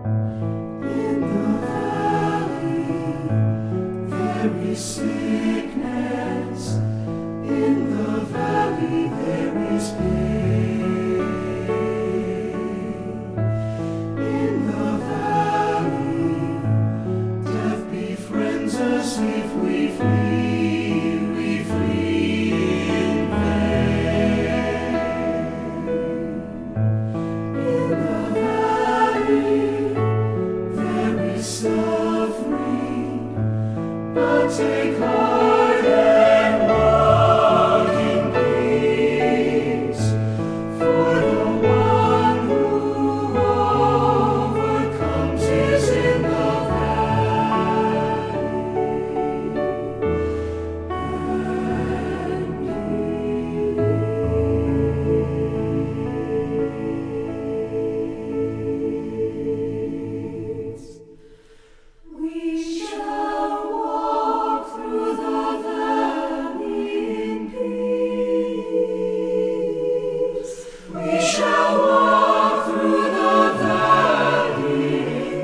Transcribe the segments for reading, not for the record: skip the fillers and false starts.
In the valley there is sickness. In the valley there is pain. In the valley death befriends us if we flee in vain. In the valley there is suffering, but take heart and walk in peace, for the one who overcomes is in the We shall walk through the valley in peace. We shall walk through the valley in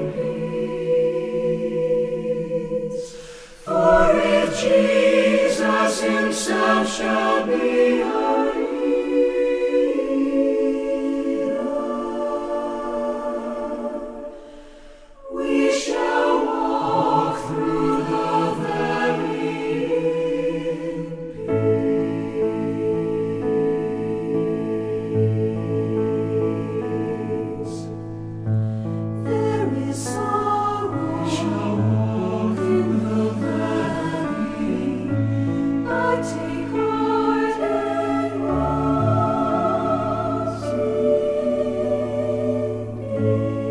peace. For if Jesus himself shall be our healer, we shall walk through the valley in peace. There is sorrow. We shall walk through the valley, but take heart and walk in peace.